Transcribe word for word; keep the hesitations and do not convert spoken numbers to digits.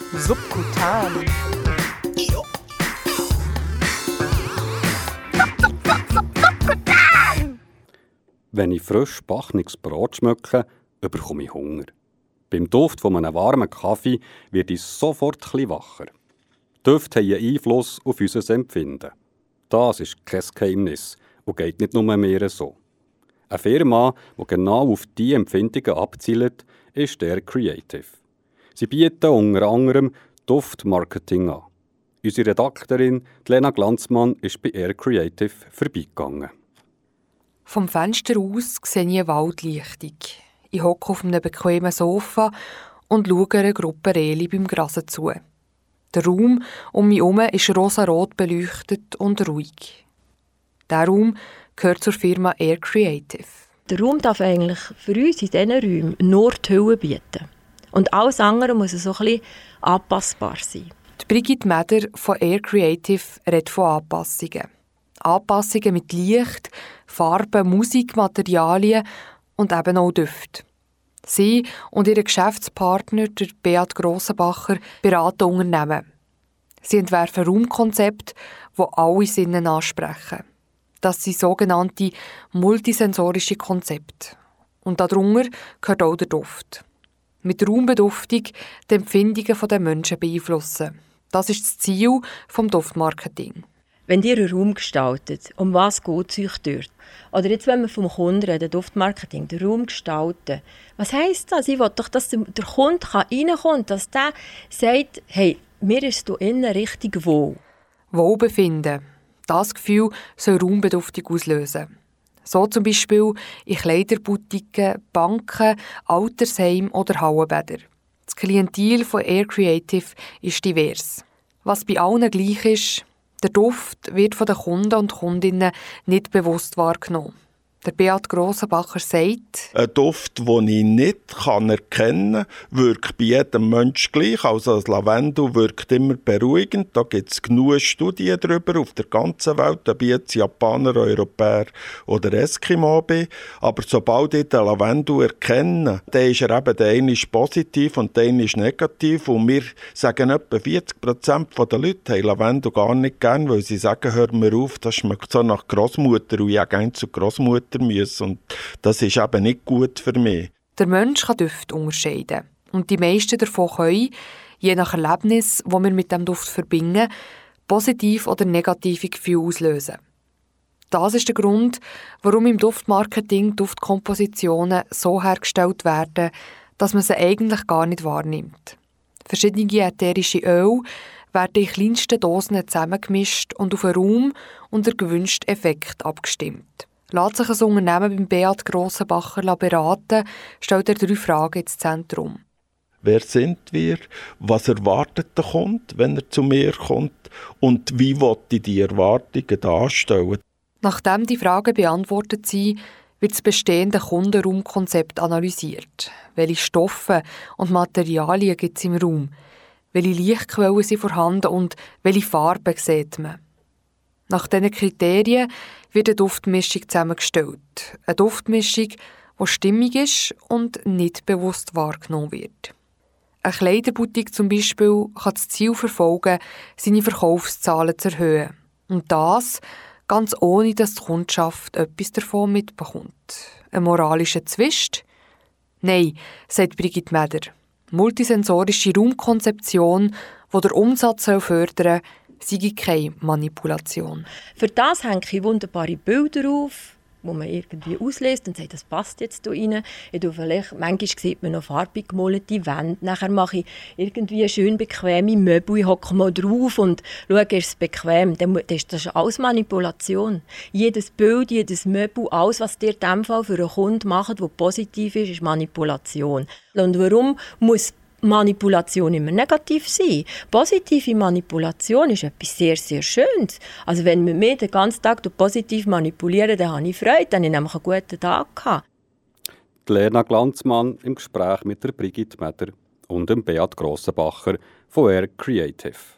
Subkutan. Wenn ich frisch backenes Brot schmecke, bekomme ich Hunger. Beim Duft von einem warmen Kaffee werde ich sofort etwas wacher. Düfte haben einen Einfluss auf unser Empfinden. Das ist kein Geheimnis und geht nicht nur mehr so. Eine Firma, die genau auf diese Empfindungen abzielt, ist Air Creative. Sie bieten unter anderem Duftmarketing an. Unsere Redaktorin Lena Glanzmann ist bei Air Creative vorbeigegangen. Vom Fenster aus sehe ich eine Waldlichtung. Ich hocke auf einem bequemen Sofa und schaue einer Gruppe Rehli beim Grasen zu. Der Raum um mich herum ist rosarot beleuchtet und ruhig. Dieser Raum gehört zur Firma Air Creative. Der Raum darf eigentlich für uns in diesen Räumen nur die Hülle bieten. Und alles andere muss so ein bisschen anpassbar sein. Die Brigitte Meder von Air Creative redet von Anpassungen. Anpassungen mit Licht, Farben, Musik, Materialien und eben auch Düfte. Sie und ihr Geschäftspartner, der Beat Grossenbacher, beraten Unternehmen. Sie entwerfen Raumkonzepte, die alle Sinne ansprechen. Das sind sogenannte multisensorische Konzepte. Und darunter gehört auch der Duft. Mit Raumbeduftung die Empfindungen der Menschen beeinflussen. Das ist das Ziel des Duftmarketing. Wenn ihr einen Raum gestaltet, um was geht es euch dort? Oder jetzt, wenn wir vom Kunden reden, Duftmarketing, den Raum gestalten. Was heisst das? Ich will doch, dass der Kunde reinkommt, dass der sagt, hey, mir ist hier innen richtig wohl. Wohlbefinden. Das Gefühl soll Raumbeduftung auslösen. So zum Beispiel in Kleiderboutiquen, Banken, Altersheimen oder Hallenbädern. Das Klientel von Air Creative ist divers. Was bei allen gleich ist, der Duft wird von den Kunden und Kundinnen nicht bewusst wahrgenommen. Der Beat Grossenbacher sagt: Ein Duft, den ich nicht kann erkennen kann, wirkt bei jedem Menschen gleich. Also das Lavendel wirkt immer beruhigend. Da gibt es genug Studien darüber auf der ganzen Welt, ob ich jetzt Japaner, Europäer oder Eskimo bin. Aber sobald ich den Lavendel erkenne, dann ist er eben, der eine ist positiv und der eine ist negativ. Und wir sagen, etwa vierzig Prozent der Leute haben Lavendel gar nicht gern, weil sie sagen, hör mir auf, das schmeckt so nach Großmutter und ich habe gerne zu Großmutter müssen. Und das ist eben nicht gut für mich. Der Mensch kann Düfte unterscheiden. Und die meisten davon können, je nach Erlebnis, das wir mit dem Duft verbinden, positiv oder negative Gefühle auslösen. Das ist der Grund, warum im Duftmarketing Duftkompositionen so hergestellt werden, dass man sie eigentlich gar nicht wahrnimmt. Verschiedene ätherische Öle werden in kleinsten Dosen zusammengemischt und auf einen Raum und den gewünschten Effekt abgestimmt. Lässt sich ein Unternehmen beim Beat Grossenbacher beraten, stellt er drei Fragen ins Zentrum. Wer sind wir? Was erwartet der Kunde, wenn er zu mir kommt? Und wie will ich die Erwartungen darstellen? Nachdem die Fragen beantwortet sind, wird das bestehende Kundenraumkonzept analysiert. Welche Stoffe und Materialien gibt es im Raum? Welche Lichtquellen sind vorhanden und welche Farben sieht man? Nach diesen Kriterien wird eine Duftmischung zusammengestellt. Eine Duftmischung, die stimmig ist und nicht bewusst wahrgenommen wird. Eine Kleiderboutique zum Beispiel kann das Ziel verfolgen, seine Verkaufszahlen zu erhöhen. Und das ganz ohne, dass die Kundschaft etwas davon mitbekommt. Ein moralischer Zwist? Nein, sagt Brigitte Meder. Multisensorische Raumkonzeption, die den Umsatz fördern soll, sei keine Manipulation. Für das hänge ich wunderbare Bilder auf, wo man irgendwie ausliest und sagt, das passt jetzt hier rein. Ich tue vielleicht, manchmal sieht man noch farbig gemalte Wände. Nachher mache ich irgendwie schön bequeme Möbel. Ich hocke mal drauf und schaue, ist es bequem. Dann ist das alles Manipulation. Jedes Bild, jedes Möbel, alles, was dir in diesem Fall für einen Kunden macht, der positiv ist, ist Manipulation. Und warum muss Manipulation immer negativ sein? Positive Manipulation ist etwas sehr, sehr Schönes. Also wenn wir mich den ganzen Tag positiv manipulieren, dann habe ich Freude, dann habe ich nämlich einen guten Tag gehabt. Lena Glanzmann im Gespräch mit der Brigitte Meder und dem Beat Grossenbacher von Air Creative.